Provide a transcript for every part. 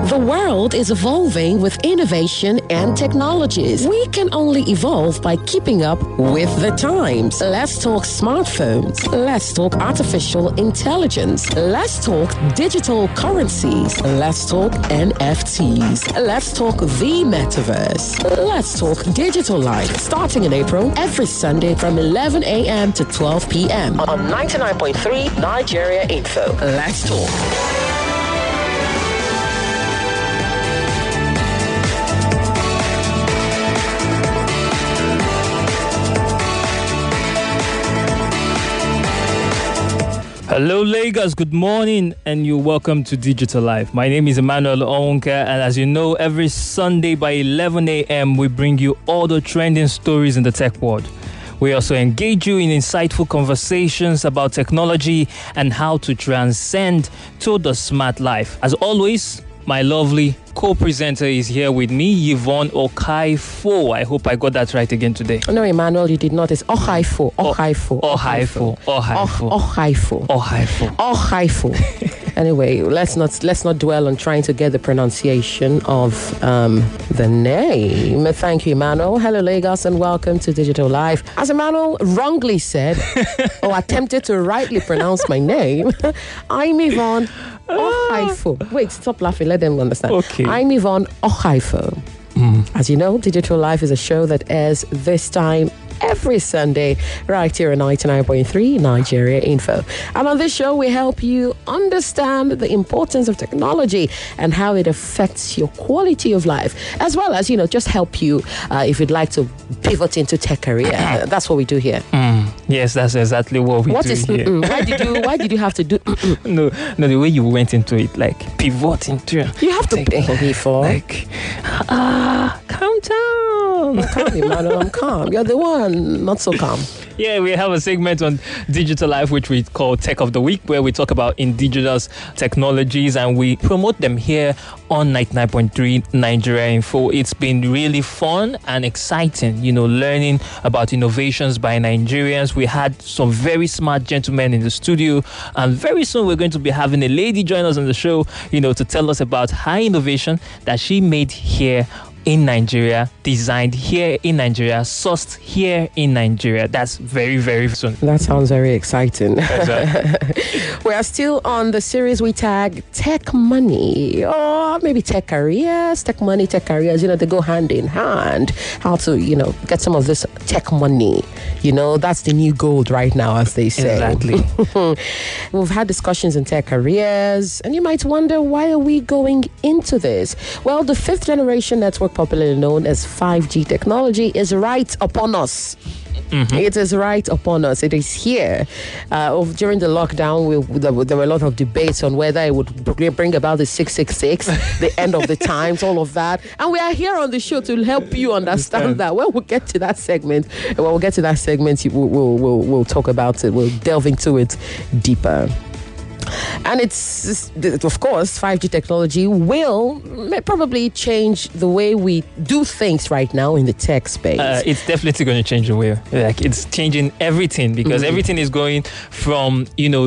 The world is evolving with innovation and technologies. We can only evolve by keeping up with the times. Let's talk smartphones. Let's talk artificial intelligence. Let's talk digital currencies. Let's talk NFTs. Let's talk the metaverse. Let's talk digital life. Starting in April, every Sunday from 11 a.m. to 12 p.m. on 99.3 Nigeria Info. Let's talk. Hello Lagos, good morning and you're welcome to Digital Life. My name is Emmanuel Onka, and as you know, every Sunday by 11 a.m. we bring you all the trending stories in the tech world. We also engage you in insightful conversations about technology and how to transcend to the smart life. As always, my lovely co-presenter is here with me, Yvonne Okaifo. I hope I got that right again today. No, Emmanuel, you did not. It's Okaifo. Anyway, let's not dwell on trying to get the pronunciation of the name. Thank you, Emmanuel. Hello, Lagos, and welcome to Digital Life. As Emmanuel wrongly said, or attempted to rightly pronounce my name, I'm Yvonne Okaifo. Wait, stop laughing. Let them understand. Okay. I'm Yvonne Okaifo. As you know, Digital Life is a show that airs this time every Sunday right here on 99.3 Nigeria Info. And on this show, we help you understand the importance of technology and how it affects your quality of life, as well as, just help you if you'd like to pivot into tech career. That's what we do here. Yes, that's exactly what we do here. Why did you have to do No, the way you went into it, like pivot into. You have to pay me for. Like, calm down. I'm calm, Emmanuel. I'm calm. You're the one not so calm. Yeah, we have a segment on Digital Life which we call Tech of the Week, where we talk about indigenous technologies and we promote them here on 99.3 Nigeria Info. It's been really fun and exciting, learning about innovations by Nigerians. We had some very smart gentlemen in the studio, and very soon we're going to be having a lady join us on the show, to tell us about her innovation that she made here in Nigeria, designed here in Nigeria, sourced here in Nigeria. That's very, very soon. That sounds very exciting. We are still on the series we tag Tech Money, or maybe Tech Careers. Tech Money, Tech Careers, they go hand in hand. How to, get some of this tech money. That's the new gold right now, as they say. Exactly. We've had discussions in tech careers, and you might wonder, why are we going into this? Well, the fifth generation network, popularly known as 5G technology, is right upon us. It is right upon us. It is here. During the lockdown, there were a lot of debates on whether it would bring about the 666, the end of the times, all of that. And we are here on the show to help you understand that. When we get to that segment, we'll we'll talk about it. We'll delve into it deeper. And it's, of course, 5G technology will probably change the way we do things right now in the tech space. It's definitely going to change the way. It's changing everything, because everything is going from,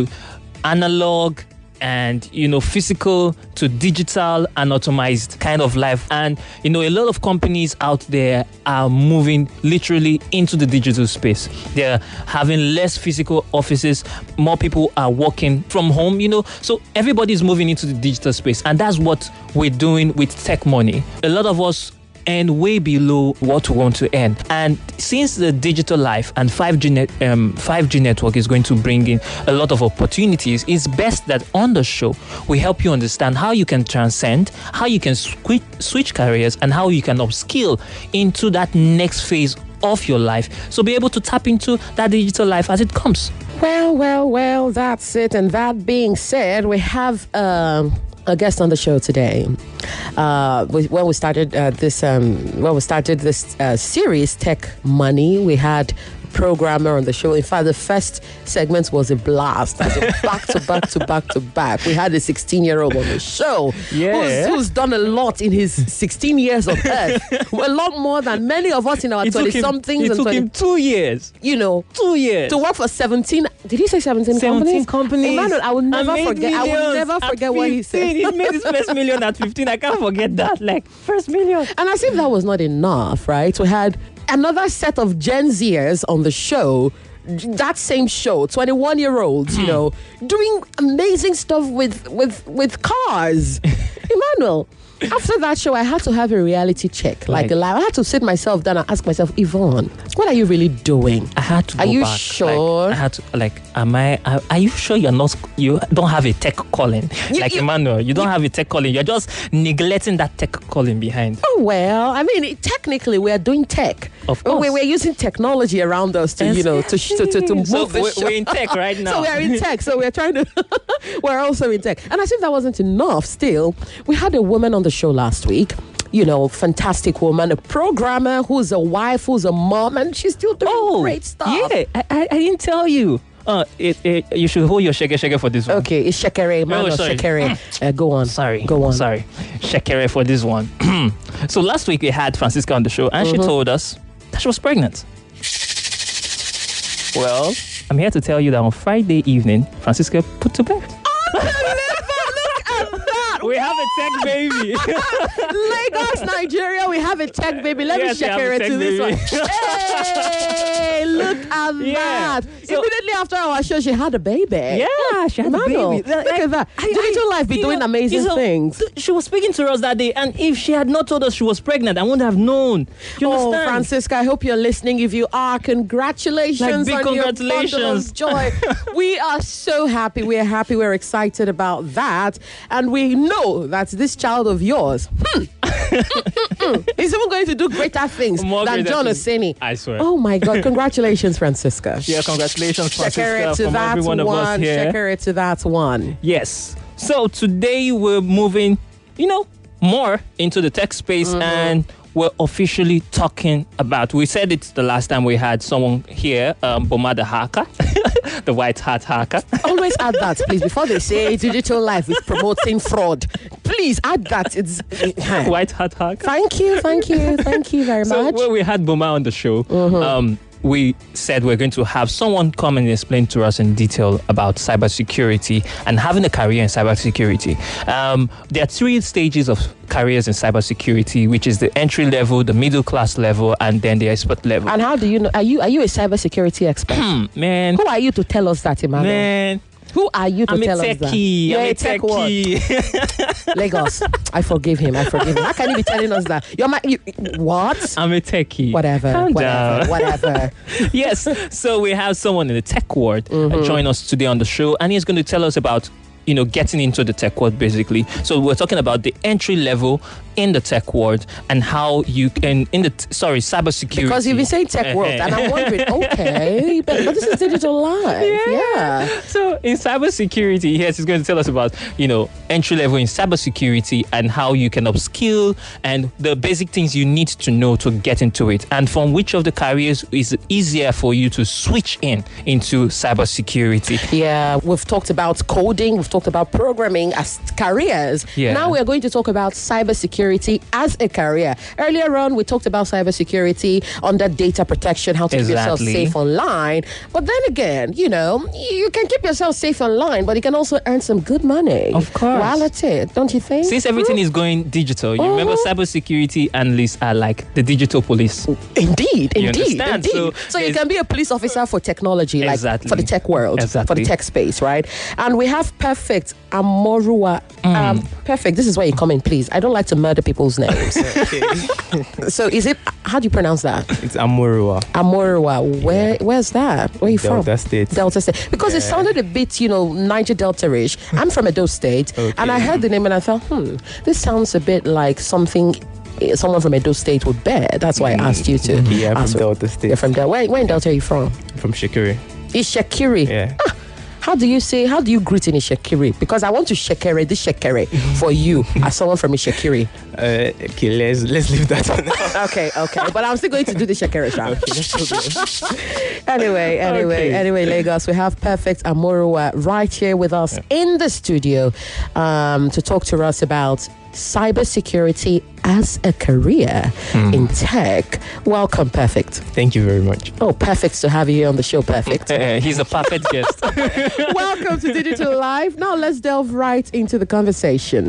analog and, physical to digital and automized kind of life. And, a lot of companies out there are moving literally into the digital space. They're having less physical offices. More people are working from home, So everybody's moving into the digital space. And that's what we're doing with Tech Money. A lot of us earn way below what we want to earn. And since the Digital Life and 5G network is going to bring in a lot of opportunities, it's best that on the show we help you understand how you can transcend, how you can switch careers, and how you can upskill into that next phase of your life. So be able to tap into that digital life as it comes. Well, that's it. And that being said, we have a guest on the show today. When we started this series, Tech Money, we had programmer on the show. In fact, the first segment was a blast. As in back to back to back to back. We had a 16-year-old on the show who's done a lot in his 16 years on earth. A lot more than many of us in our 20-somethings. It took him 2 years. 2 years. To work for 17. Did he say 17 companies? Emmanuel, I will never forget what he said. He made his first million at 15. I can't forget that. Like, first million. And as if that was not enough, right? We had another set of Gen Zers on the show. That same show, 21-year-olds, doing amazing stuff with cars. Emmanuel, after that show, I had to have a reality check. I had to sit myself down and ask myself, Yvonne, what are you really doing? I had to go back. Are you back. sure? I had to, are you sure you don't have a tech calling? Emmanuel, you don't have a tech calling. You're just neglecting that tech calling behind. Oh, well, I mean, technically, we're doing tech. Of course. We're using technology around us to move the show. We're in tech right now. So we're in tech. So we're trying to, we're also in tech. And as if that wasn't enough, still, we had a woman on the show last week. Fantastic woman, a programmer who's a wife, who's a mom, and she's still doing great stuff. Yeah, I didn't tell you. You should hold your shake for this one. Okay, it's Shekere. Shekere. Go on. Go on. Sorry. Shekere for this one. So last week we had Francisca on the show, and she told us that she was pregnant. Well, I'm here to tell you that on Friday evening, Francisca put to bed. We have a tech baby. Lagos, Nigeria, we have a tech baby. Let me check her into this one. Hey, look at that. So, immediately after our show, she had a baby. Yeah, she had a baby. Look at that. Digital Life be doing amazing things. She was speaking to us that day, and if she had not told us she was pregnant, I wouldn't have known. You understand? Francisca, I hope you're listening. If you are, congratulations big on congratulations. Your bundle of joy. We are so happy. We're happy. We're excited about that. And we know that this child of yours is even going to do greater things than John Oseni. I swear. Oh my God. Congratulations, Francisca. Yeah, congratulations, Francisca, from every one of us here. Check her to that one. Yes. So today we're moving, more into the tech space and we're officially talking about, we said it the last time we had someone here, Boma the hacker, the white hat hacker. Always add that, please, before they say Digital Life is promoting fraud. Please add that. It's white hat hacker. Thank you very much. So when we had Boma on the show, we said we're going to have someone come and explain to us in detail about cybersecurity and having a career in cybersecurity. There are 3 stages of careers in cybersecurity, which is the entry level, the middle class level, and then the expert level. And how do you know? Are you a cybersecurity expert? Man, who are you to tell us that, Emmanuel? Man. Who are you to tell us that? You're a techie. Lagos, I forgive him. How can you be telling us that? What? I'm a techie. Whatever. Calm down. Whatever. Yes. So we have someone in the tech world join us today on the show, and he's going to tell us about getting into the tech world, basically. So we're talking about the entry level in the tech world and how you can, cybersecurity. Because you've been saying tech world, and I'm wondering, okay, but this is Digital Life. Yeah. So in cybersecurity, yes, he's going to tell us about, entry level in cybersecurity and how you can upskill and the basic things you need to know to get into it. And from which of the careers is easier for you to switch into cybersecurity. Yeah, we've talked about coding, we've talked about programming as careers. Yeah. Now we're going to talk about cybersecurity as a career. Earlier on, we talked about cybersecurity under data protection, how to keep yourself safe online. But then again, you can keep yourself safe online, but you can also earn some good money. Of course. While at it, don't you think? Since everything is going digital, you remember cybersecurity analysts are like the digital police. Indeed. So you can be a police officer for technology, for the tech world, for the tech space, right? And we have Perfect Amorua. Perfect, this is where you come in, please. I don't like to murder people's names. So is it, how do you pronounce that? It's Amorua. Where's that? Where are you from? Delta State. Because it sounded a bit, Niger Delta-ish. I'm from Edo State. And I heard the name and I thought, this sounds a bit like something someone from Edo State would bear. That's why I asked you to. Yeah, I'm from Delta State. You're from Delta. Where in Delta are you from? From Shekiri. It's Shekiri. Yeah. How do you greet in Ishekiri? Because I want to shekere this shekere for you as someone from Ishekiri. Okay, let's leave that one. Okay. But I'm still going to do the shekere, Sha. Okay, no problem. Anyway, Lagos, we have Perfect Amorua right here with us in the studio to talk to us about cybersecurity as a career in tech. Welcome, Perfect. Thank you very much. Oh, perfect to have you here on the show, Perfect. He's a perfect guest. Welcome to Digital Life. Now let's delve right into the conversation.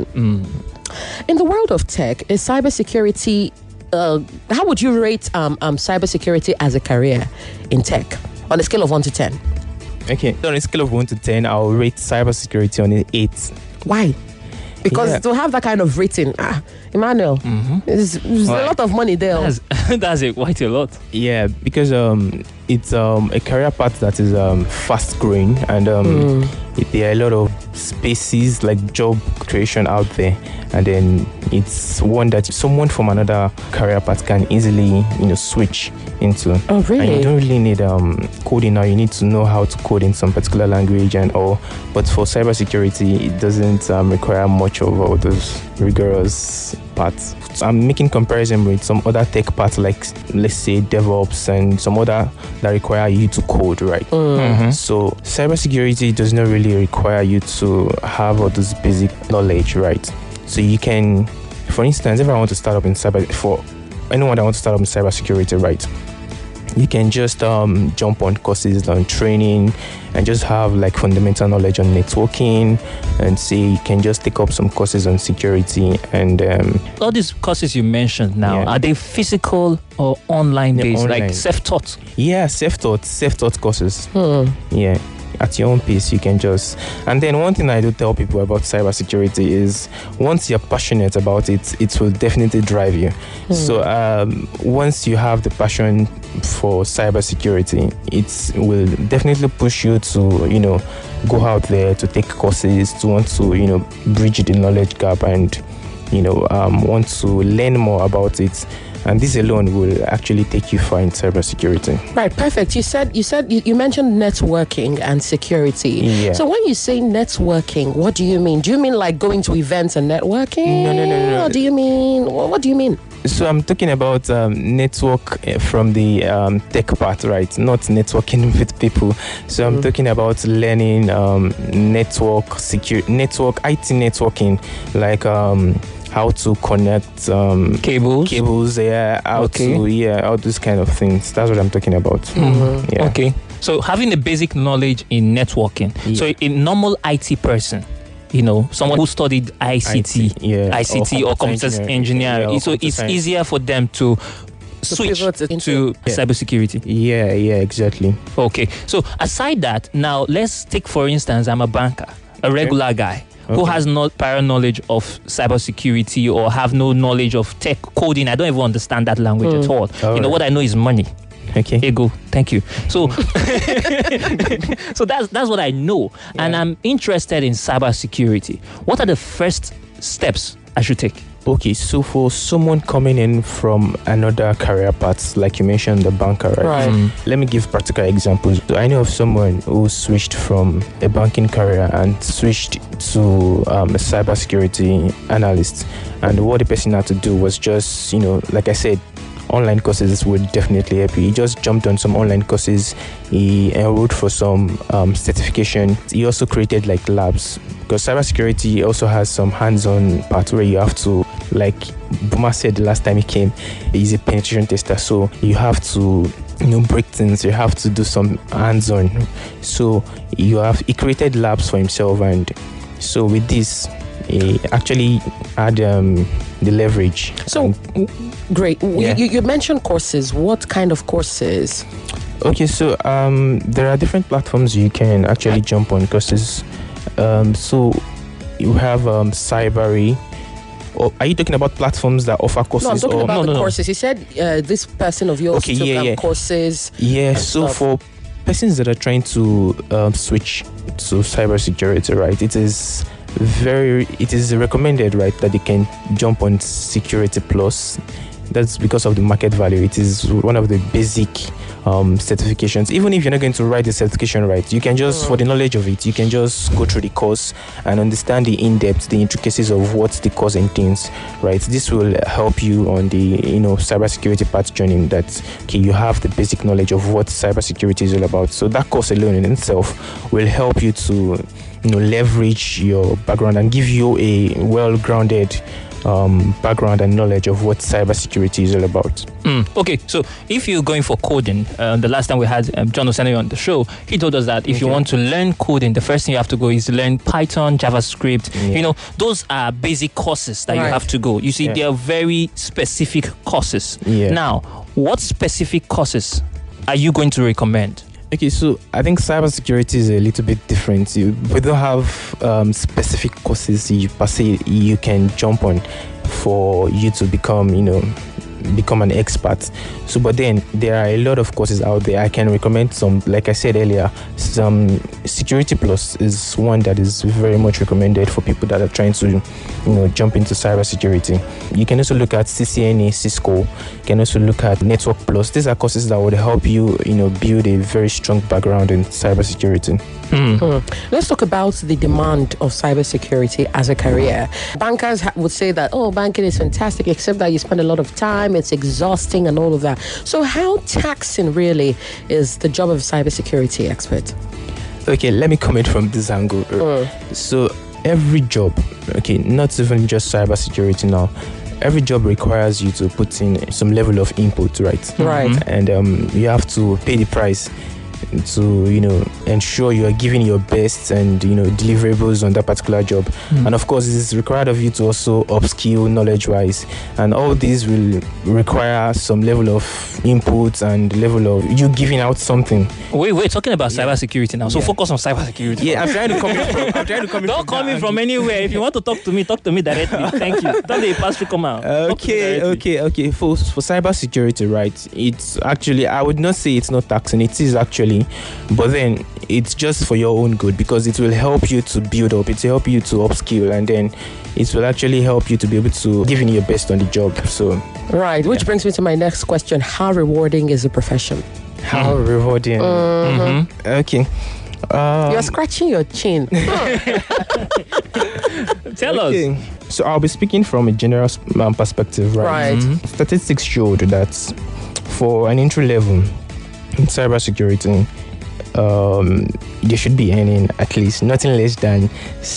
In the world of tech, is cybersecurity, how would you rate cybersecurity as a career in tech on a scale of 1 to 10? Okay, on a scale of 1 to 10, I'll rate cybersecurity on an 8. Why? Because to have that kind of rating, Emmanuel, there's a lot of money there. That's quite a lot. Yeah, because it's a career path that is fast growing, and there are a lot of spaces like job creation out there, and then it's one that someone from another career path can easily switch into. Oh, really? And you don't really need coding now. You need to know how to code in some particular language and all. But for cybersecurity, it doesn't require much of all those rigorous parts. So I'm making comparison with some other tech parts, like let's say DevOps and some other that require you to code, right? So cybersecurity does not really require you to have all this basic knowledge, right? So you can, for instance, if I want to start up in for anyone that wants to start up in cybersecurity, right? You can just jump on courses on training and just have like fundamental knowledge on networking, and say you can just take up some courses on security. And all these courses you mentioned now, are they physical or online based, online. like self-taught? Yeah, self-taught courses. Yeah, at your own pace, you can just. And then one thing I do tell people about cybersecurity is once you're passionate about it, it will definitely drive you. So once you have the passion for cybersecurity, it will definitely push you to go out there to take courses, to want to bridge the knowledge gap, and want to learn more about it. And this alone will actually take you far in cybersecurity. Right, perfect. You mentioned networking and security. Yeah. So when you say networking, what do you mean? Do you mean like going to events and networking? No. Or do you mean, what do you mean? So I'm talking about network from the tech part, right? Not networking with people. So I'm talking about learning network IT networking, like how to connect cables, all those kind of things. That's what I'm talking about. Yeah. Okay, so having a basic knowledge in networking. So a normal IT person, someone who studied ICT or computer engineering, so it's easier for them to switch into cybersecurity. Yeah, exactly. Okay, so aside that, now let's take, for instance, I'm a banker, a regular guy who has no prior knowledge of cybersecurity or have no knowledge of tech coding. I don't even understand that language at all. What I know is money. Okay. Ego. Thank you. So, so that's what I know, and I'm interested in cybersecurity. What are the first steps I should take? Okay, so for someone coming in from another career path, like you mentioned, the banker, right? Let me give practical examples. So I know of someone who switched from a banking career and switched to a cybersecurity analyst. And what the person had to do was just, like I said, online courses would definitely help you. He just jumped on some online courses. He enrolled for some certification. He also created like labs, because cybersecurity also has some hands-on part where you have to, like Buma said the last time he came, he's a penetration tester. So you have to break things. You have to do some hands-on. So he created labs for himself, and so with this, he actually had the leverage. So great. You mentioned courses. What kind of courses? Okay, so there are different platforms you can actually jump on courses. So you have Cybery. Or are you talking about platforms that offer courses? No, I'm talking about the courses. You said this person of yours took courses. Yeah, so for persons that are trying to switch to cybersecurity, right, it is recommended, right, that they can jump on Security Plus. That's because of the market value. It is one of the basic certifications. Even if you're not going to write the certification right, you can just, for the knowledge of it, you can just go through the course and understand the in-depth, the intricacies of what the course entails, right? This will help you on the, cybersecurity path journey, that, okay, you have the basic knowledge of what cybersecurity is all about. So that course alone in itself will help you to, leverage your background and give you a well-grounded background and knowledge of what cybersecurity is all about. Okay, so if you're going for coding, the last time we had John Osenio on the show, he told us that if you want to learn coding, the first thing you have to go is learn Python, JavaScript. Those are basic courses that you have to go. You see, they are very specific courses. Now, what specific courses are you going to recommend? Okay, so I think cybersecurity is a little bit different. We don't have specific courses per se you can jump on for you to become an expert. So, but then there are a lot of courses out there. I can recommend some, like I said earlier, some Security Plus is one that is very much recommended for people that are trying to, jump into cybersecurity. You can also look at CCNA, Cisco. You can also look at Network Plus. These are courses that would help you, build a very strong background in cybersecurity. Let's talk about the demand of cybersecurity as a career. Bankers would say that, banking is fantastic, except that you spend a lot of time, it's exhausting and all of that. So how taxing really is the job of a cybersecurity expert? Okay, let me comment from this angle. So every job, not even just cybersecurity now, every job requires you to put in some level of input, right? Right. And you have to pay the price to ensure you are giving your best and deliverables on that particular job. And of course, it is required of you to also upskill knowledge wise, and all these will require some level of input and level of you giving out something. We're talking about cybersecurity now, so focus on cybersecurity. I'm trying to come Don't call me from anywhere. If you want to talk to me directly. Thank you. Don't let pass to come out. Okay. For cybersecurity, right? It's actually, I would not say it's not taxing. It is actually, but then it's just for your own good, because it will help you to build up, it will help you to upskill, and then it will actually help you to be able to give in your best on the job. So which brings me to my next question: how rewarding is the profession? How rewarding? Okay. You're scratching your chin. Tell us. So I'll be speaking from a general perspective, right? Statistics showed that for an entry level in cybersecurity, they should be earning at least nothing less than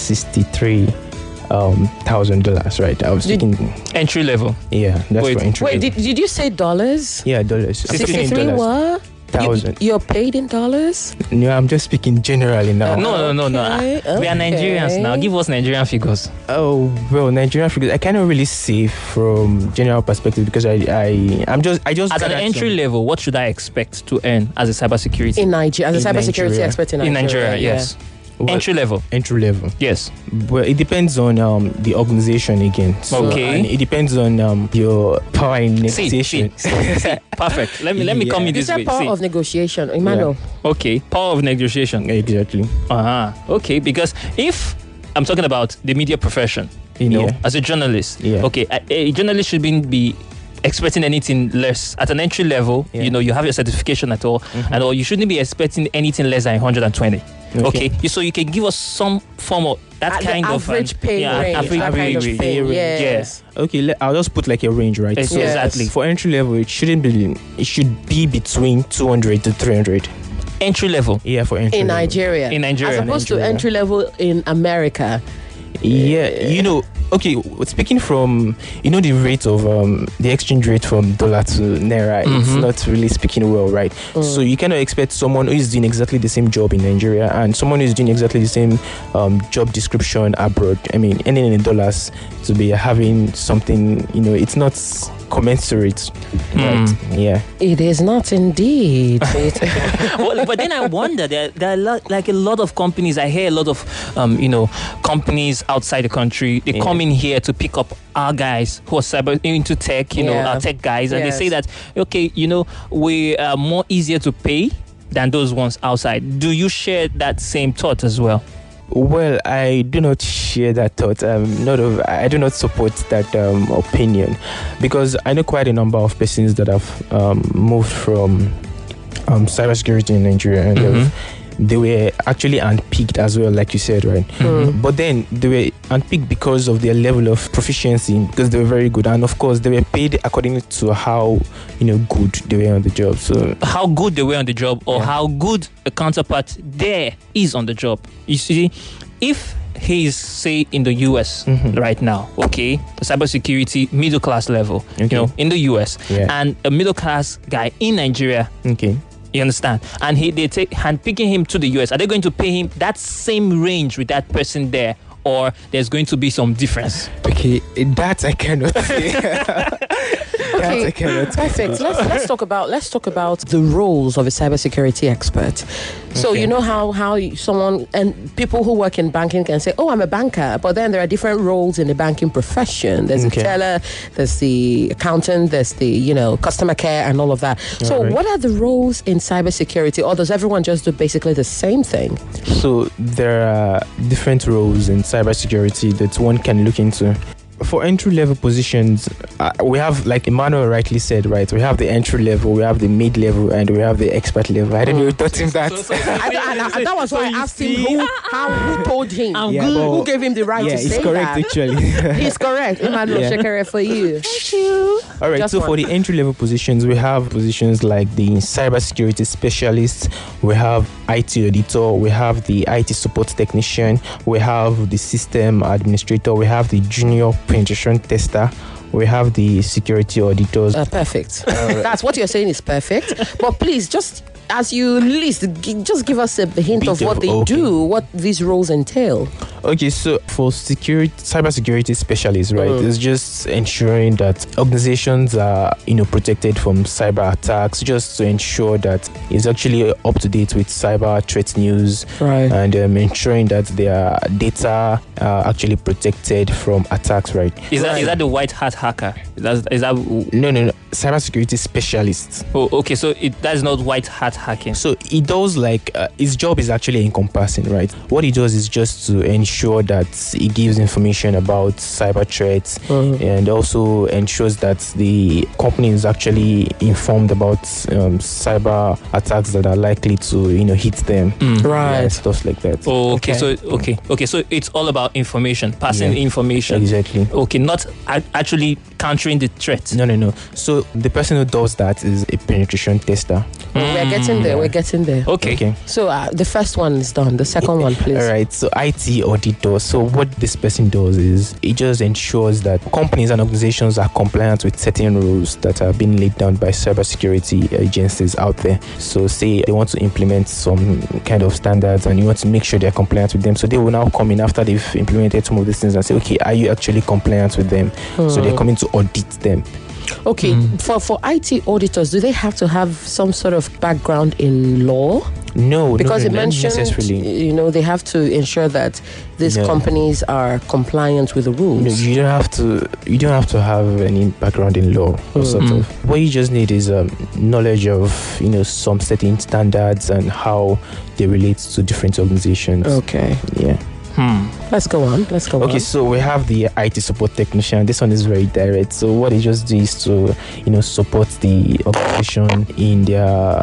$63,000, right? I was thinking entry level. Yeah, that's for entry level. Wait, did you say dollars? Yeah, dollars. 63 what? You're paid in dollars? No, I'm just speaking generally now. No. We are Nigerians now. Give us Nigerian figures. Oh, well, Nigerian figures, I cannot really say from general perspective, because I just as an entry level, what should I expect to earn as a cybersecurity in Nigeria? As a cybersecurity expert in Nigeria, yes. Entry level. Yes. Well, it depends on the organization again. So, okay. And it depends on your power in negotiation. See. Perfect. Let me come in this way. Power of negotiation, Emmanuel. Yeah. Okay. Power of negotiation. Exactly. Okay. Because if I'm talking about the media profession, as a journalist, okay, a journalist shouldn't be expecting anything less at an entry level. You have your certification at all, and all, you shouldn't be expecting anything less than 120. Okay. So you can give us some form of that kind of average pay range. Average pay range. Yes. Okay, I'll just put like a range, right? So exactly. For entry level, it should be between 200 to 300. Entry level. Yeah, for entry in level. Nigeria. As opposed to entry level in America. Yeah, okay, speaking from, the rate of the exchange rate from dollar to naira, it's not really speaking well, right? So you cannot expect someone who is doing exactly the same job in Nigeria and someone who is doing exactly the same job description abroad, earning in dollars, to be having something, it's not commensurate, right? Yeah, it is not indeed. Well, but then I wonder, there are a lot of companies. I hear a lot of companies outside the country. They come in here to pick up our guys who are into tech, our tech guys, and they say that we are more easier to pay than those ones outside. Do you share that same thought as well? Well, I do not share that thought. I do not support that opinion, because I know quite a number of persons that have moved from cybersecurity in Nigeria, and they were actually handpicked as well, like you said, right? But then they were handpicked because of their level of proficiency, because they were very good, and of course they were paid according to how good they were on the job. So how good they were on the job, or how good a counterpart there is on the job. You see, if he's, say, in the US right now, okay, cybersecurity middle class level, in the US, and a middle class guy in Nigeria, okay. You understand? And they take handpicking him to the US. Are they going to pay him that same range with that person there, or there's going to be some difference? Okay, that I cannot say. Okay, perfect. Let's talk about the roles of a cybersecurity expert. So you know how someone, and people who work in banking can say, "Oh, I'm a banker," but then there are different roles in the banking profession. There's the teller, there's the accountant, there's the customer care and all of that. So what are the roles in cybersecurity, or does everyone just do basically the same thing? So there are different roles in cybersecurity that one can look into. For entry-level positions, we have, like Emmanuel rightly said, right? We have the entry-level, we have the mid-level, and we have the expert level. I don't know who taught him that. And that was why I asked him who told him, who gave him the right to say that. Yeah, he's correct, actually. He's correct. Emmanuel Shekere for you. Thank you. All right, for the entry-level positions, we have positions like the cybersecurity specialist, we have IT auditor, we have the IT support technician, we have the system administrator, we have the junior penetration tester, we have the security auditors. Perfect. That's what you're saying is perfect. But please, just as you list, just give us a hint of what they do, what these roles entail. Okay, so for cybersecurity specialists, right, it's just ensuring that organizations are, protected from cyber attacks, just to ensure that it's actually up to date with cyber threat news, right, and ensuring that their data are actually protected from attacks, right? Is that the white hat hacker? Is that No. Cybersecurity specialists. Oh, okay. So that's not white hat hacking. So he does his job is actually encompassing, right? What he does is just to ensure that he gives information about cyber threats, and also ensures that the company is actually informed about cyber attacks that are likely to hit them, right? Stuff like that. Oh, okay. So so it's all about information, passing information. Exactly. Okay, not actually countering the threat. No. So the person who does that is a penetration tester. We're getting there. Okay. So the first one is done. The second one, please. All right. So IT auditor. So what this person does is it just ensures that companies and organizations are compliant with certain rules that are being laid down by cybersecurity agencies out there. So say they want to implement some kind of standards and you want to make sure they're compliant with them. So they will now come in after they've implemented some of these things and say, okay, are you actually compliant with them? So they come in to audit them. Okay, for IT auditors, do they have to have some sort of background in law? No, because it mentioned, necessarily. They have to ensure that these companies are compliant with the rules. No, you don't have to have any background in law or sort of. What you just need is knowledge of some certain standards and how they relate to different organizations. Okay. Yeah. Let's go on. Okay, so we have the IT support technician. This one is very direct. So what he just does is to, support the organization in their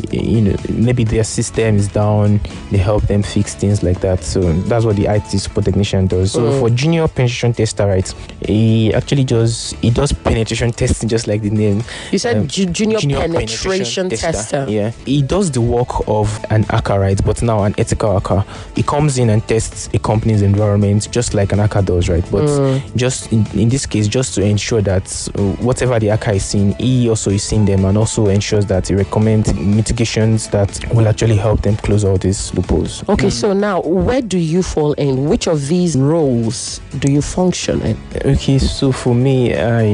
maybe their system is down, they help them fix things like that. So that's what the IT support technician does. So for junior penetration tester, right, he does penetration testing, just like the name. You said junior penetration tester. Yeah, he does the work of an hacker, right, but now an ethical hacker. He comes in and tests a company's environment just like an hacker does, right, but just in this case, just to ensure that whatever the hacker is seeing, he also is seeing them, and also ensures that he recommends mitigations that will actually help them close all these loopholes. Okay, so now where do you fall in? Which of these roles do you function in? Okay, so for me,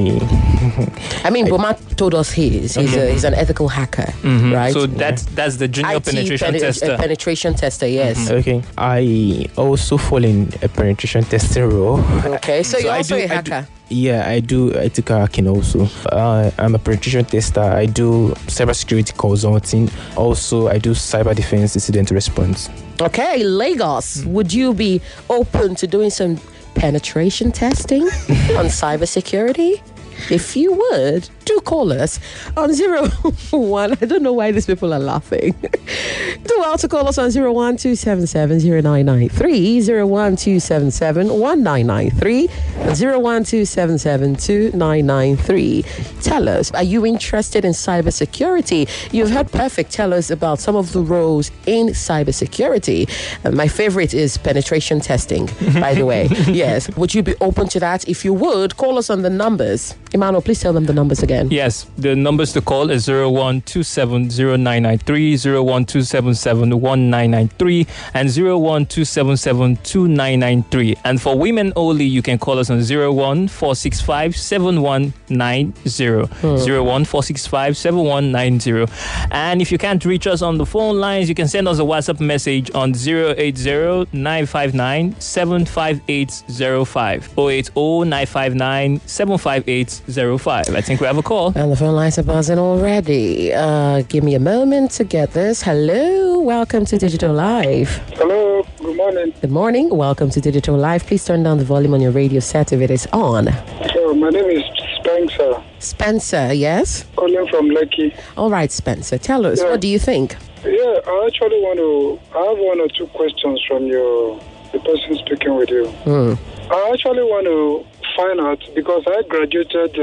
Boma told us he's an ethical hacker, right? So that's the junior penetration tester. Penetration tester, yes. Okay, I also fall in a penetration testing role. Okay, so you're also a hacker. I do ethical hacking also. I'm a penetration tester. I do cybersecurity consulting. Also, I do cyber defense incident response. Okay, Lagos, would you be open to doing some penetration testing on cybersecurity? If you would, do call us on 01. I don't know why these people are laughing. Do well to call us on 012770993, 012771993, and 012772993. Tell us, are you interested in cybersecurity? You've heard Perfect tell us about some of the roles in cybersecurity. My favorite is penetration testing, by the way. Yes. Would you be open to that? If you would, call us on the numbers. Emmanuel, please tell them the numbers again. Yes, the numbers to call is 012709993, 012771993, and 012772993. And for women only, you can call us on 014657190, 014657190. And if you can't reach us on the phone lines, you can send us a WhatsApp message on 080-959-75805, 080-959-75805. I think we have a call. And the phone lines are buzzing already. Give me a moment to get this. Hello, welcome to Digital Live. Hello, good morning. Good morning, welcome to Digital Live. Please turn down the volume on your radio set if it is on. So, my name is Spencer. Spencer, yes? Calling from Lekki. All right, Spencer, tell us, what do you think? Yeah, I actually I have one or two questions from the person speaking with you. I actually want to find out, because I graduated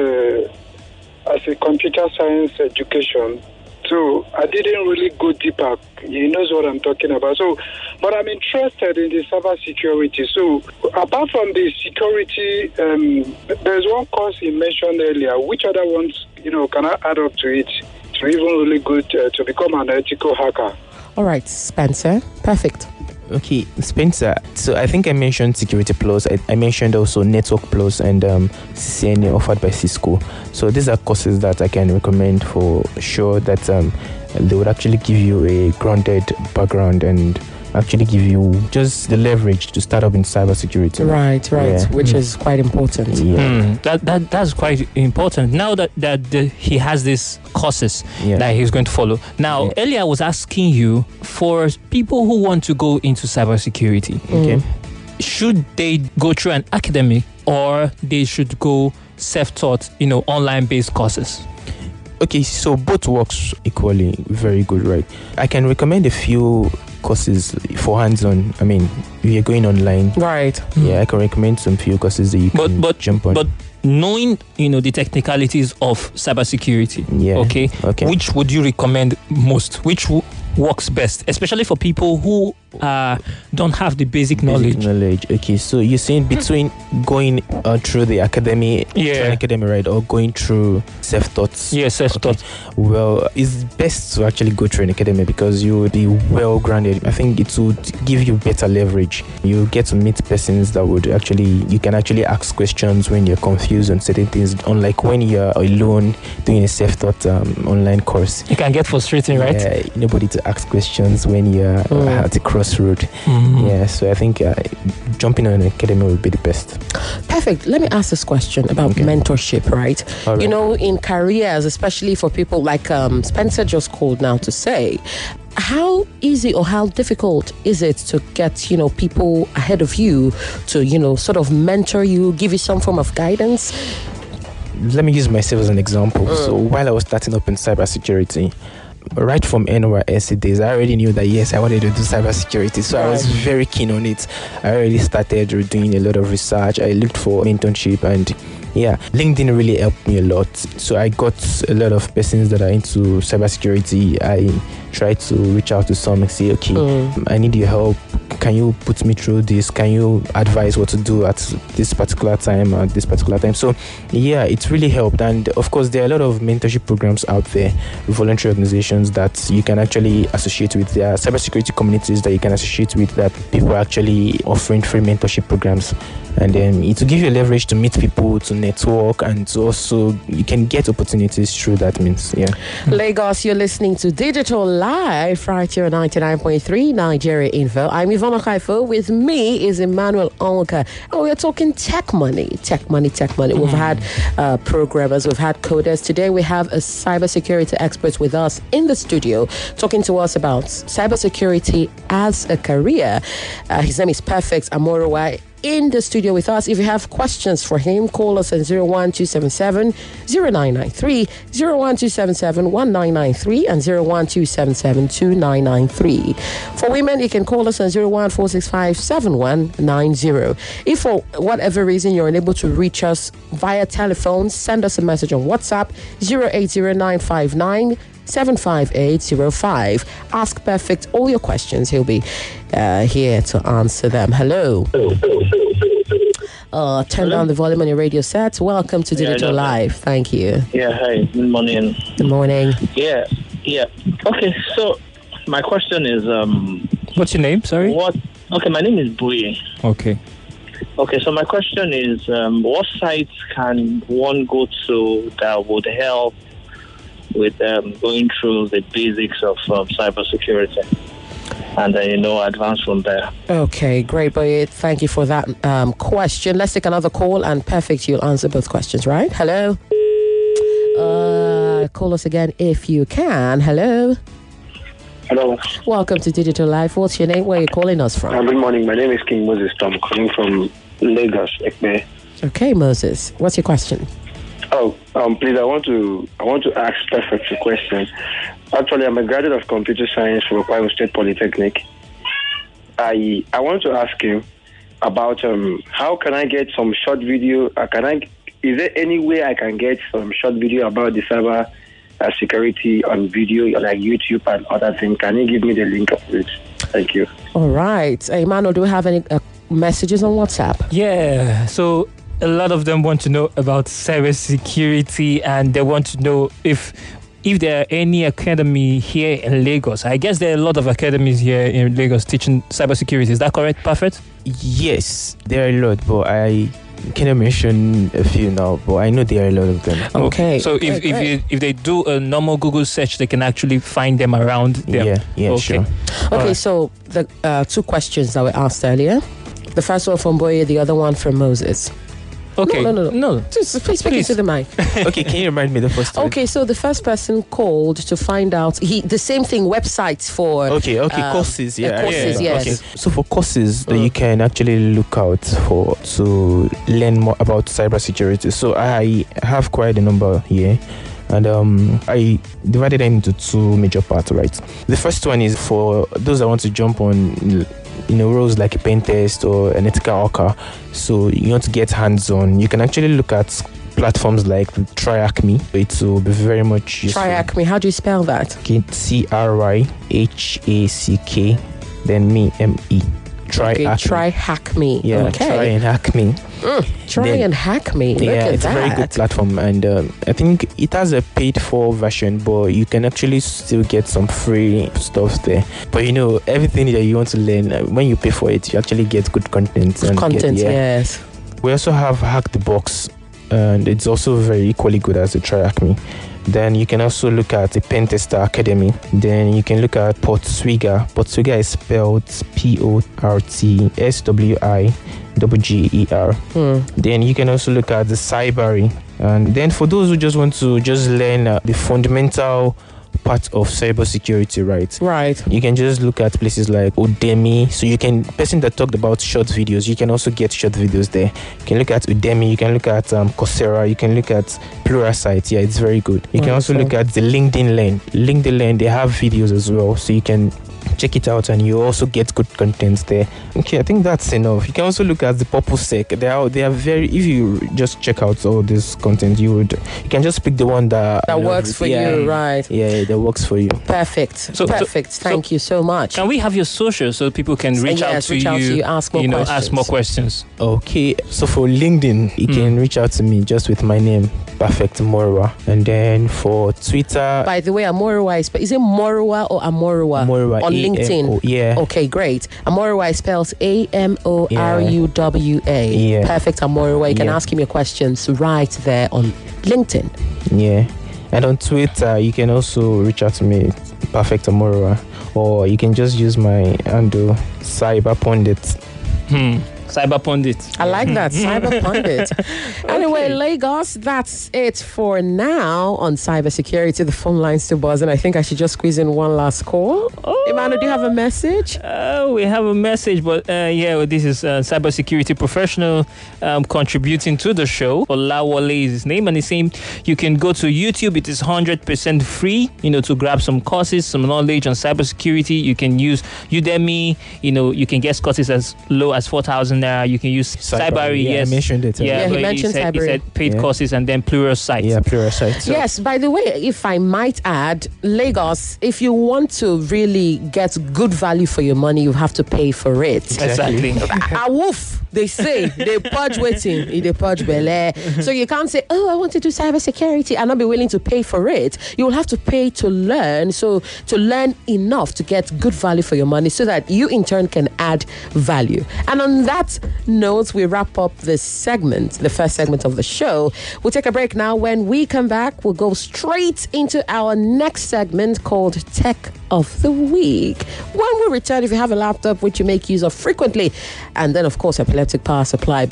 as a computer science education, so I didn't really go deeper. He knows what I'm talking about. So, but I'm interested in the cyber security. So, apart from the security, there's one course he mentioned earlier. Which other ones, can I add up to it to even really good to become an ethical hacker? All right, Spencer. Perfect. Okay, Spencer. So I think I mentioned Security Plus. I mentioned also Network Plus and CCNA offered by Cisco. So these are courses that I can recommend for sure that they would actually give you a grounded background and actually give you just the leverage to start up in cybersecurity. Right, Yeah. which is quite important. Yeah. That's quite important. Now that he has these courses that he's going to follow. Now, earlier I was asking you, for people who want to go into cybersecurity, Okay. should they go through an academic or they should go self-taught, online-based courses? Okay, so both works equally very good, right? I can recommend a few courses for hands-on. I mean, if you're going online, Right. I can recommend some few courses that you can jump on. But knowing, the technicalities of cybersecurity, okay, which would you recommend most? Which works best, especially for people who don't have the basic knowledge? Okay, so you're saying between going through the academy, right, or going through self-taught? Self-taught. Okay. Well, it's best to actually go through an academy because you will be well-grounded. I think it would give you better leverage. You get to meet persons that you can actually ask questions when you're confused on certain things, unlike when you're alone doing a self-taught online course. It can get frustrating, right? Nobody to ask questions when you're at a crossroad. So I think jumping on an academy would be the best. Perfect. Let me ask this question about mentorship, right? All right. In careers, especially for people like Spencer just called now to say, how easy or how difficult is it to get, people ahead of you to, sort of mentor you, give you some form of guidance? Let me use myself as an example. So while I was starting up in cybersecurity, right from NYSC days, I already knew that yes, I wanted to do cybersecurity, so I was very keen on it. I already started doing a lot of research. I looked for internship, and LinkedIn really helped me a lot. So I got a lot of persons that are into cybersecurity. I tried to reach out to some and say, okay, I need your help. Can you put me through this? Can you advise what to do at this particular time, So it's really helped. And of course, there are a lot of mentorship programs out there, voluntary organizations that you can actually associate with. There are cybersecurity communities that you can associate with, that people are actually offering free mentorship programs. And then it will give you leverage to meet people, to network, and to also you can get opportunities through that means. Lagos, you're listening to Digital Live right here on 99.3 Nigeria Info. I'm Yvonne Okaifo. With me is Emmanuel Onwuka, and we're talking tech money. We've had programmers, we've had coders. Today we have a cybersecurity expert with us in the studio talking to us about cybersecurity as a career. His name is Perfect Amorowa. in the studio with us. If you have questions for him, call us at 01277 0993, 01277 1993, and 01277 2993. For women, you can call us on 01465 7190. If for whatever reason you're unable to reach us via telephone, send us a message on WhatsApp 080959 75805. Ask Perfect all your questions. He'll be here to answer them. Hello. Turn down the volume on your radio set. Welcome to Digital Live. Thank you. Yeah, hi. Good morning. Good morning. Yeah. Okay, so my question is what's your name? Sorry. Okay, my name is Bui. Okay, so my question is what sites can one go to that would help with going through the basics of cybersecurity and advance from there? Okay, great, boy. Thank you for that question. Let's take another call, and Perfect, you'll answer both questions, right? Hello. Call us again if you can. Hello. Hello. Welcome to Digital Life. What's your name? Where are you calling us from? Good morning. My name is King Moses. I'm calling from Lagos, Ekpe. Okay, Moses. What's your question? Please, I want to ask Perfect a question. Actually, I'm a graduate of computer science from Okwa State Polytechnic. I want to ask you about how can I get some short video? Is there any way I can get some short video about the cyber security on video like YouTube and other things? Can you give me the link of it? Thank you. All right, Emmanuel, do we have any messages on WhatsApp? Yeah. So a lot of them want to know about cybersecurity, and they want to know if there are any academy here in Lagos. I guess there are a lot of academies here in Lagos teaching cybersecurity. Is that correct, Perfect? Yes, there are a lot, but I cannot mention a few now, but I know there are a lot of them. Okay. So if they do a normal Google search, they can actually find them around them. Yeah, okay. sure. Okay, so the two questions that were asked earlier. The first one from Boye, the other one from Moses. Okay. No. Just please speak into the mic. Okay, can you remind me the first one? Okay, so the first person called to find out the same thing, websites for courses. Yeah, courses. Yes. Okay. So for courses that you can actually look out for to learn more about cybersecurity. So I have quite a number here. And I divided them into two major parts, right? The first one is for those that want to jump on roles like a pen test or an ethical hacker. So you want to get hands-on. You can actually look at platforms like TryHackMe. It will be very much useful. TryHackMe, how do you spell that? Okay, TryHack, then me, M-E. TryHackMe. Yeah, okay. Try and hack me. And hack me. Look at it's that. a very good platform, and I think it has a paid-for version, but you can actually still get some free stuff there. But everything that you want to learn, when you pay for it, you actually get good content. Yes. We also have Hack the Box, and it's also very equally good as the TryHackMe. Then you can also look at the Pentester Academy. Then you can look at Portswigger. Portswigger is spelled PORTSWIGGER. Then you can also look at the Cybery. And then for those who just want to learn the fundamental part of cybersecurity, right? You can just look at places like Udemy. So person that talked about short videos, you can also get short videos there. You can look at Udemy, you can look at Coursera, you can look at Pluralsight. Yeah, it's very good. You can also look at the LinkedIn Learn. They have videos as well, so you can check it out and you also get good content there. Okay, I think that's enough. You can also look at the PurpleSec. They are very, if you just check out all this content, you can just pick the one that works for you, right? Yeah, that works for you. Perfect. Thank you so much. Can we have your social so people can reach out to you, ask more questions. Ask more questions? Okay, so for LinkedIn, you can reach out to me just with my name, Perfect Amorua. And then for Twitter, by the way, Amorua is it Morua or Amorua? Morua on LinkedIn. Yeah. Okay, great. Amorua spells AMORUWA. Yeah. Perfect, Amorua. You can ask him your questions right there on LinkedIn. Yeah. And on Twitter, you can also reach out to me, Perfect Amorua, or you can just use my handle, Cyber Pundit. Cyber pundit. I like that. Cyber pundit. Anyway, Lagos, that's it for now on cybersecurity. The phone line's still buzzing. I think I should just squeeze in one last call. Emmanuel, do you have a message? We have a message, but this is cybersecurity professional contributing to the show. Olawale is his name, and he's saying you can go to YouTube. It is 100% free, to grab some courses, some knowledge on cybersecurity. You can use Udemy. You can get courses as low as 4,000 naira. You can use Cyber. Yeah, yes, I mentioned it. Yeah, he mentioned Cyber. He said paid courses and then Pluralsight. Yeah, Pluralsight. So. Yes, by the way, if I might add, Lagos, if you want to really get good value for your money, you have to pay for it. Exactly. A wolf, they say, they purge waiting, they purge belle. So you can't say, I want to do cybersecurity and not be willing to pay for it. You will have to pay to learn. So to learn enough to get good value for your money so that you in turn can add value. And on that note, we wrap up this segment, the first segment of the show. We'll take a break now. When we come back, we'll go straight into our next segment called Tech of the Week. When we return, if you have a laptop which you make use of frequently, and then of course epileptic power supply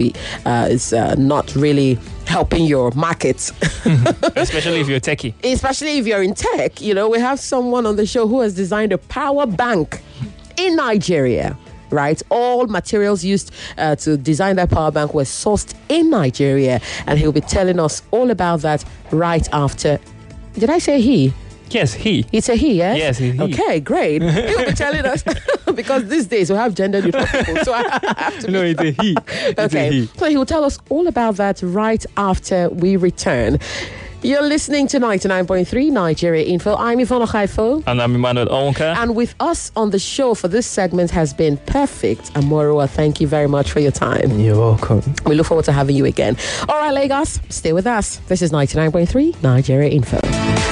is not really helping your market. Especially if you're techie. Especially if you're in tech. We have someone on the show who has designed a power bank in Nigeria. Right, all materials used to design that power bank were sourced in Nigeria, and he'll be telling us all about that right after. Did I say he? Yes, he. It's a he, yeah? Yes, he. Okay, great. He'll be telling us because these days we have gender neutral people, so I have to. No, it's a he. Okay, so he will tell us all about that right after we return. You're listening to 99.3 Nigeria Info. I'm Yvonne Okaifo. And I'm Emmanuel Onka. And with us on the show for this segment has been Perfect Amorua. Thank you very much for your time. You're welcome. We look forward to having you again. All right, Lagos, stay with us. This is 99.3 Nigeria Info.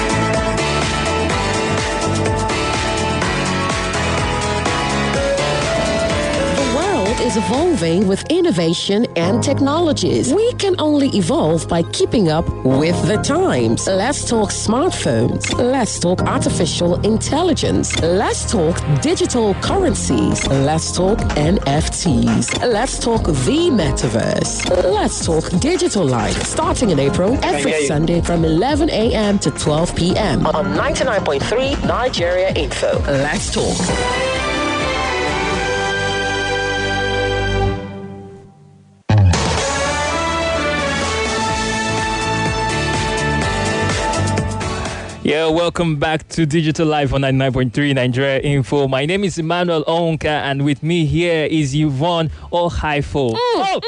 Is evolving with innovation and technologies. We can only evolve by keeping up with the times. Let's talk smartphones. Let's talk artificial intelligence. Let's talk digital currencies. Let's talk NFTs. Let's talk the metaverse. Let's talk digital life. Starting in April, every Sunday from 11 a.m. to 12 p.m. on 99.3 Nigeria Info. Let's talk. Yeah, welcome back to Digital Life on 99.3 Nigeria Info. My name is Emmanuel Onka, and with me here is Yvonne Okaifo. I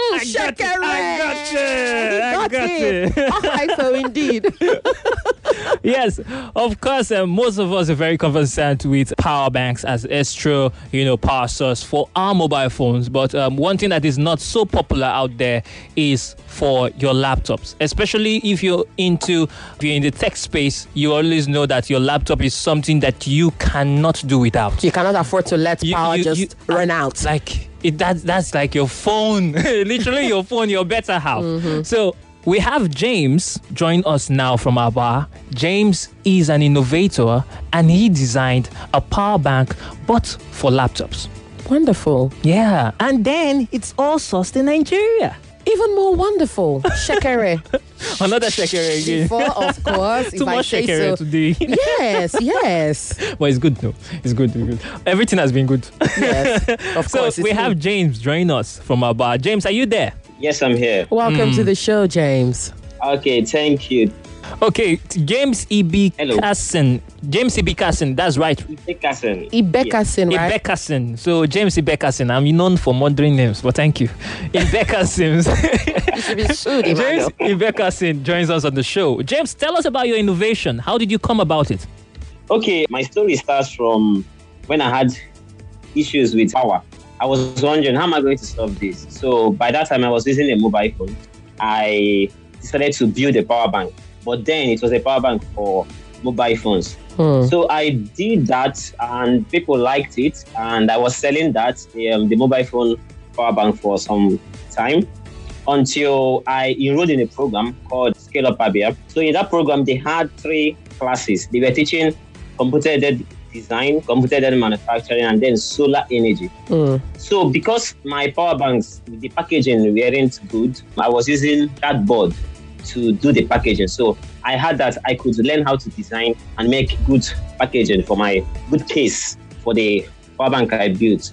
got it. Okaifo, indeed. Yes, of course, most of us are very conversant with power banks as extra, power source for our mobile phones. But one thing that is not so popular out there is for your laptops, especially if you're in the tech space. You always know that your laptop is something that you cannot do without. You cannot afford to let power run out. That's like your phone, literally your phone, your better half. Mm-hmm. So we have James join us now from Aba. James is an innovator, and he designed a power bank, but for laptops. Wonderful. Yeah. And then it's all sourced in Nigeria. Even more wonderful. Shekere. Another shekere again. Before, of course. Too much shekere today. Yes. But it's good, though. It's good. Everything has been good. Yes, of course. So we have James join us from our bar. James, are you there? Yes, I'm here. Welcome to the show, James. Okay, thank you. Okay, James Ibekasin. James Ibekasin, that's right. Ibekasin, right? Ibekasin. So James Ibekasin, I'm known for murdering names, but thank you. Ibekasin. You should be sued, James Ibekasin joins us on the show. James, tell us about your innovation. How did you come about it? Okay, my story starts from when I had issues with power. I was wondering, how am I going to solve this? So by that time, I was using a mobile phone. I decided to build a power bank. But then it was a power bank for mobile phones. So I did that, and people liked it. And I was selling that, the mobile phone power bank, for some time, until I enrolled in a program called Scale Up Abia. So in that program, they had 3 classes. They were teaching computer-aided design, computer manufacturing, and then solar energy. So because my power banks, the packaging weren't good, I was using that board to do the packaging. So I had that I could learn how to design and make good packaging for my good case for the power bank I built.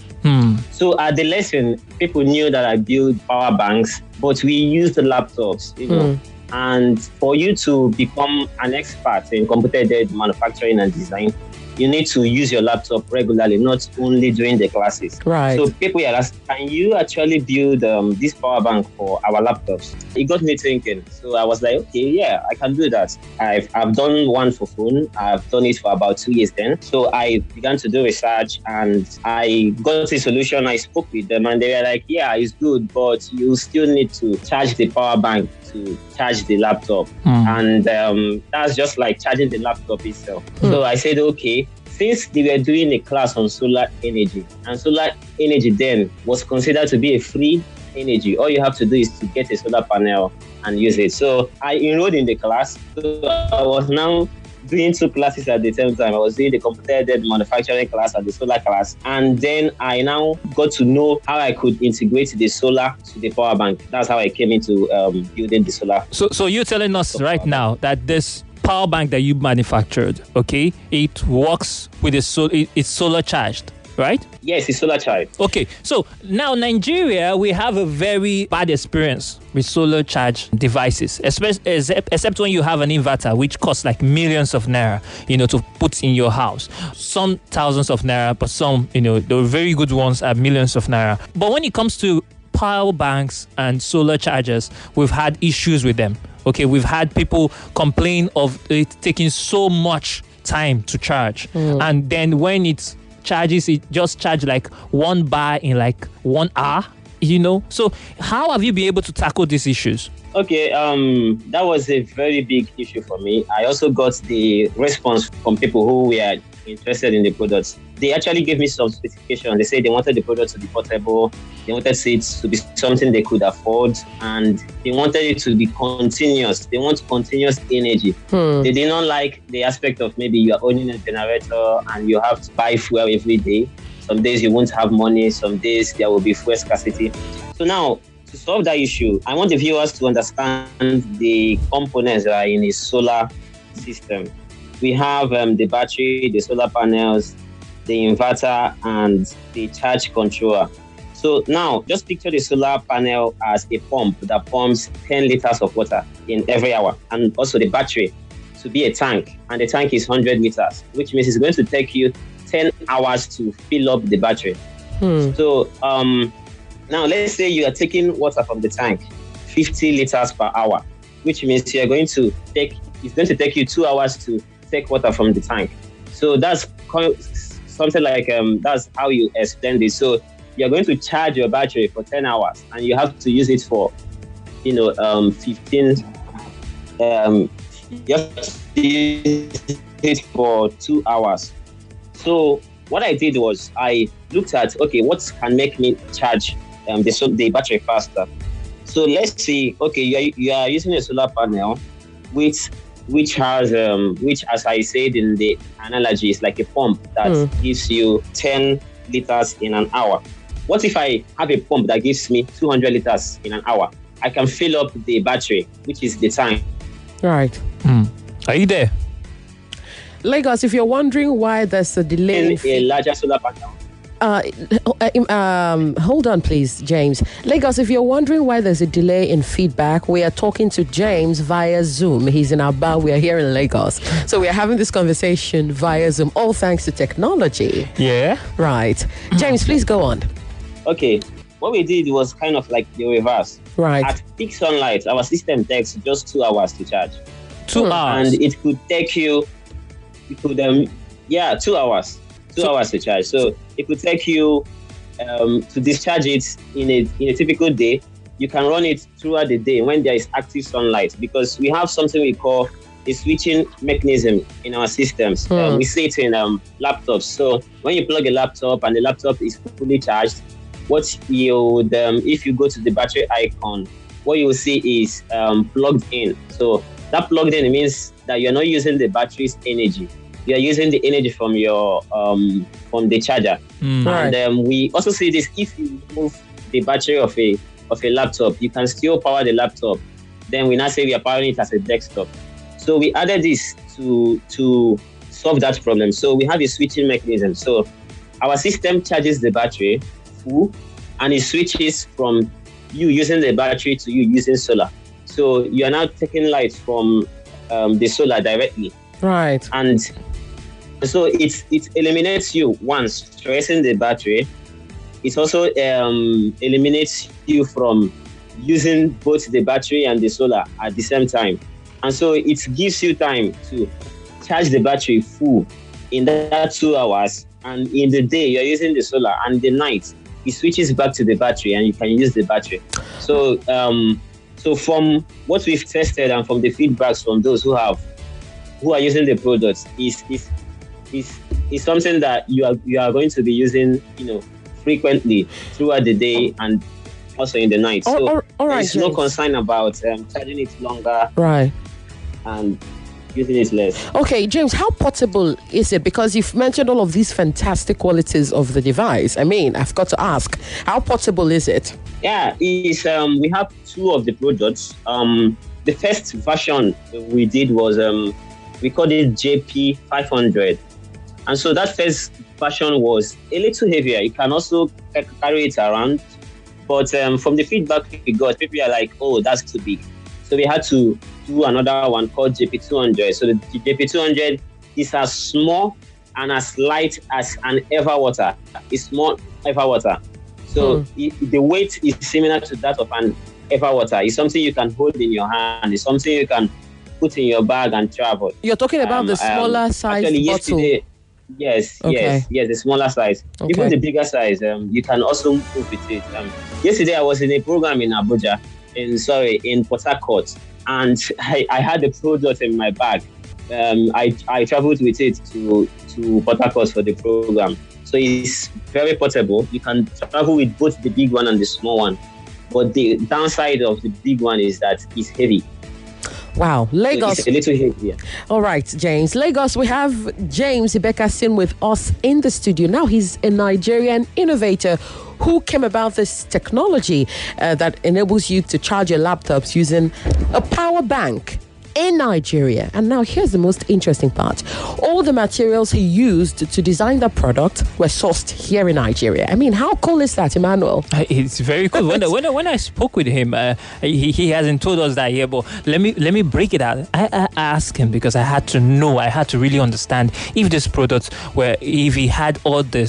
So at the lesson, people knew that I built power banks, but we used the laptops, you know. And for you to become an expert in computer-aided manufacturing and design, you need to use your laptop regularly, not only during the classes. Right. So people are asking, can you actually build this power bank for our laptops? It got me thinking. So I was like, okay, yeah, I can do that. I've done one for phone. I've done it for about 2 years then. So I began to do research and I got a solution. I spoke with them and they were like, yeah, it's good, but you still need to charge the power bank to charge the laptop. And that's just like charging the laptop itself. So I said, okay, since they were doing a class on solar energy, and solar energy then was considered to be a free energy, all you have to do is to get a solar panel and use it. So I enrolled in the class. So I was now doing 2 classes at the same time. I was doing the computer-aided manufacturing class and the solar class. And then I now got to know how I could integrate the solar to the power bank. That's how I came into building the solar. So you're telling us right now that this power bank that you manufactured, okay, it works with it's solar charged, right? Yes, it's solar charged. Okay, so now Nigeria, we have a very bad experience with solar charged devices, except when you have an inverter, which costs like millions of naira, you know, to put in your house. Some thousands of naira, but some, you know, the very good ones are millions of naira. But when it comes to power banks and solar chargers, we've had issues with them. Okay, we've had people complain of it taking so much time to charge. And then when it charges, it just charges like 1 bar in like 1 hour, you know. So how have you been able to tackle these issues? Okay, that was a very big issue for me. I also got the response from people who were interested in the products. They actually gave me some specifications. They said they wanted the product to be portable, they wanted it to be something they could afford, and they wanted it to be continuous. They want continuous energy. They did not like the aspect of maybe you are owning a generator and you have to buy fuel every day. Some days you won't have money, some days there will be fuel scarcity. So now, to solve that issue, I want the viewers to understand the components that are in a solar system. We have the battery, the solar panels, the inverter, and the charge controller. So now, just picture the solar panel as a pump that pumps 10 liters of water in every hour, and also the battery to be a tank, and the tank is 100 liters, which means it's going to take you 10 hours to fill up the battery. So now let's say you are taking water from the tank, 50 liters per hour, which means it's going to take you 2 hours to take water from the tank. So that's something like that's how you explain this. So you're going to charge your battery for 10 hours and you have to use it for 15 you have to use it for 2 hours. So what I did was I looked at, okay, what can make me charge the battery faster? So let's see, okay, you are using a solar panel which has which, as I said in the analogy, is like a pump that gives you 10 liters in an hour. What if I have a pump that gives me 200 liters in an hour? I can fill up the battery, which is the tank. Right. Are you there? Lagos, if you're wondering why there's a delay in a larger solar panel. Hold on, please, James. Lagos, if you're wondering why there's a delay in feedback, we are talking to James via Zoom. He's in Aba. We are here in Lagos. So we are having this conversation via Zoom, all thanks to technology. Yeah. Right. James, please go on. Okay. What we did was kind of like the reverse. Right. At peak sunlight, our system takes just 2 hours to charge. 2 hours? And it could take you, 2 hours. 2 hours to charge. So it could take you to discharge it in a typical day. You can run it throughout the day when there is active sunlight, because we have something we call a switching mechanism in our systems. We see it in laptops. So when you plug a laptop and the laptop is fully charged, what you would, if you go to the battery icon, what you will see is plugged in. So that plugged in means that you're not using the battery's energy. you are using the energy from your from the charger. Right. And we also see this: if you remove the battery of a laptop, you can still power the laptop. Then we now say we are powering it as a desktop. So we added this to solve that problem. So we have a switching mechanism. So our system charges the battery full, and it switches from you using the battery to you using solar. So you are now taking light from the solar directly. Right. And so it eliminates you once stressing the battery. It also eliminates you from using both the battery and the solar at the same time. And so it gives you time to charge the battery full in that 2 hours. And in the day, you're using the solar, and the night, it switches back to the battery and you can use the battery. So so from what we've tested and from the feedbacks from those who are using the products is something that you are going to be using, frequently throughout the day and also in the night. So all right, there's no concern about charging it longer. Right. And using it less. Okay, James, how portable is it? Because you've mentioned all of these fantastic qualities of the device. I mean, I've got to ask, how portable is it? Yeah, we have two of the products. The first version we did was we called it JP500, and so that first version was a little heavier. You can also carry it around, but from the feedback we got, people are like, "Oh, that's too big." So we had to do another one called JP200. So the JP200 is as small and as light as an Everwater. It's small Everwater. So the weight is similar to that of an Everwater. It's something you can hold in your hand. It's something you can put in your bag and travel. You're talking about the smaller size bottle. Yes, okay. yes, the smaller size. Okay. Even the bigger size, you can also move with it. Yesterday I was in a program in Abuja, in Port Harcourt, and I had the product in my bag. I traveled with it to Port Harcourt for the program. So it's very portable. You can travel with both the big one and the small one. But the downside of the big one is that it's heavy. Wow, Lagos. So it's a little heavier. All right, James. Lagos, we have James Ibekasin with us in the studio. Now he's a Nigerian innovator who came about this technology that enables you to charge your laptops using a power bank in Nigeria. And now here's the most interesting part. All the materials he used to design the product were sourced here in Nigeria. I mean, how cool is that, Emmanuel? It's very cool. When I spoke with him, he hasn't told us that yet, but let me break it out. I asked him because I had to really understand if this product if he had all the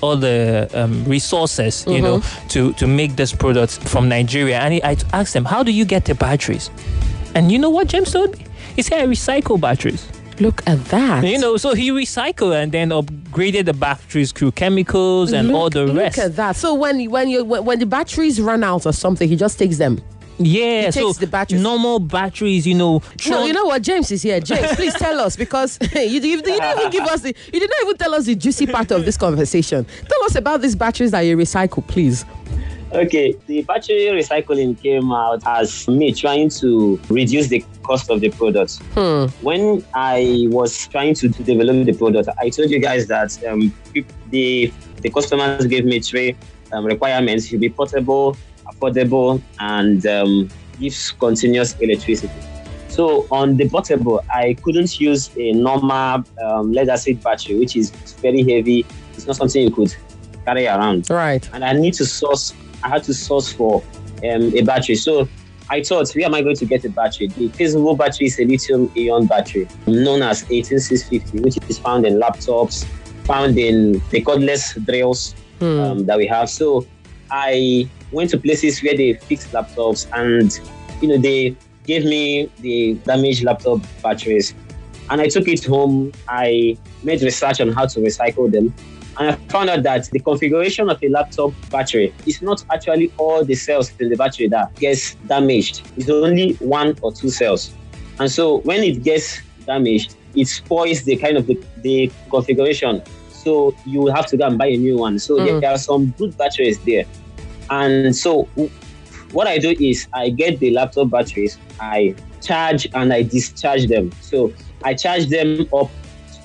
resources, to make this product from Nigeria. And I asked him, how do you get the batteries? And you know what James told me? He said, I recycle batteries. Look at that. So he recycled and then upgraded the batteries through chemicals and all the rest. Look at that. So when the batteries run out or something, he just takes them. Yeah, he takes the batteries. Normal batteries, No, you know what? James is here. James, please tell us, because you didn't even give us you did not even tell us the juicy part of this conversation. Tell us about these batteries that you recycle, please. Okay, the battery recycling came out as me trying to reduce the cost of the product. When I was trying to develop the product, I told you guys that the customers gave me three requirements. It should be portable, affordable, and gives continuous electricity. So on the portable, I couldn't use a normal lead-acid battery, which is very heavy. It's not something you could carry around. Right. And I had to source for a battery. So I thought, where am I going to get a battery? The feasible battery is a lithium-ion battery known as 18650, which is found in laptops, found in the cordless drills that we have. So I went to places where they fix laptops, and they gave me the damaged laptop batteries. And I took it home. I made research on how to recycle them. And I found out that the configuration of a laptop battery is not actually all the cells in the battery that gets damaged. It's only one or two cells. And so when it gets damaged, it spoils the kind of the configuration. So you will have to go and buy a new one. So there are some good batteries there. And so what I do is I get the laptop batteries, I charge and I discharge them. So I charge them up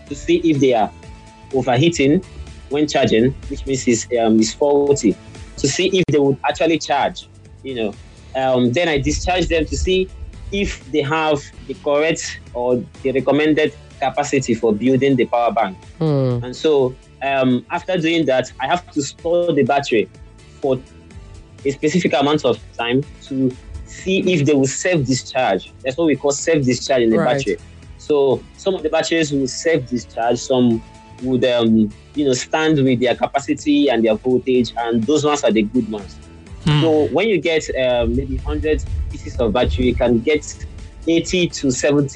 to see if they are overheating when charging, which means it's faulty, to see if they would actually charge, Then I discharge them to see if they have the correct or the recommended capacity for building the power bank. And so after doing that, I have to store the battery for a specific amount of time to see if they will self-discharge. That's what we call self-discharge in the battery. So some of the batteries will self-discharge, some would stand with their capacity and their voltage, and those ones are the good ones. So when you get maybe 100 pieces of battery, you can get 80 to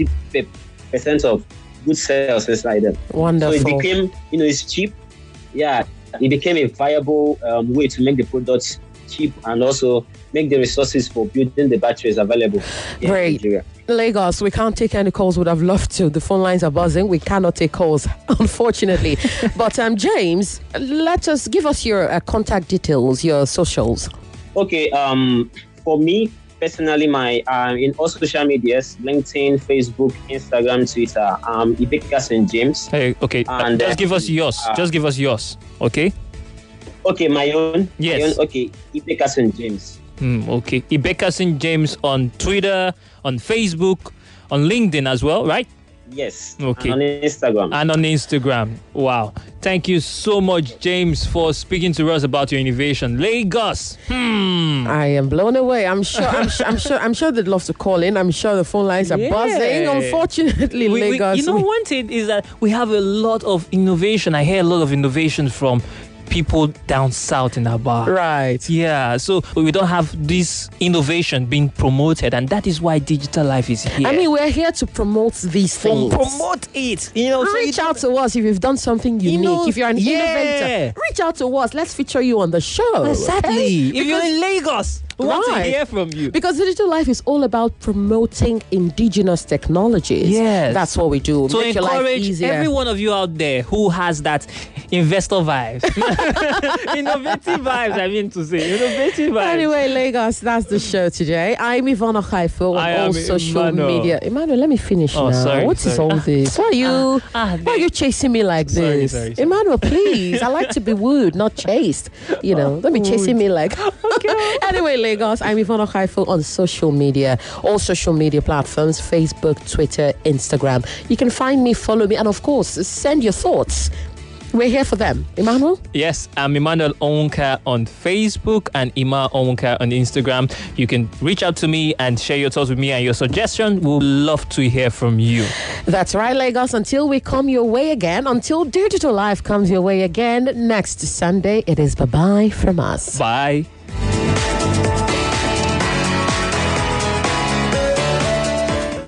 70% of good cells inside them. Wonderful. So it became, it's cheap. Yeah, it became a viable way to make the products cheap and also make the resources for building the batteries available. Great. Lagos, we can't take any calls. Would have loved to. The phone lines are buzzing. We cannot take calls, unfortunately. But James, give us your contact details, your socials. Okay. For me personally, my in all social medias, LinkedIn, Facebook, Instagram, Twitter, Ibeka St. James. Hey, okay. And just give us yours. Just give us yours. Okay. Okay, my own. Yes. My own, okay, Ibeka St. James. Okay, Ibeka St. James on Twitter, on Facebook, on LinkedIn as well, right? Yes. Okay. And on Instagram. Wow. Thank you so much, James, for speaking to us about your innovation. Lagos. I am blown away. I'm sure they'd love to call in. I'm sure the phone lines are buzzing. Unfortunately, Lagos. One thing is that we have a lot of innovation. I hear a lot of innovation from people down south in Aba. Right. Yeah. So we don't have this innovation being promoted, and that is why Digital Life is here. I mean, we're here to promote these things. Promote it. Reach out to us if you've done something unique. If you're an innovator, reach out to us. Let's feature you on the show. Exactly. Okay? If you're in Lagos, we want to hear from you. Because Digital Life is all about promoting indigenous technologies. Yes. That's what we do. So make encourage your life easier. every one of you out there who has that investor vibes. Innovative vibes, I mean to say. Innovative vibes. Anyway, Lagos, that's the show today. I'm Yvonne Okaifo on all social media. Emmanuel, let me finish now. Sorry, What is all this? Why are you chasing me like this? Sorry. Emmanuel, please. I like to be wooed, not chased. Don't be chasing me like... Okay. Anyway, Lagos, I'm Yvonne Okaifo on social media. All social media platforms, Facebook, Twitter, Instagram. You can find me, follow me, and of course, send your thoughts. We're here for them. Emmanuel? Yes, I'm Emmanuel Onwuka on Facebook and Ima Onwuka on Instagram. You can reach out to me and share your thoughts with me and your suggestion. We'll love to hear from you. That's right, Lagos. Until we come your way again, until Digital Life comes your way again next Sunday, it is bye-bye from us. Bye.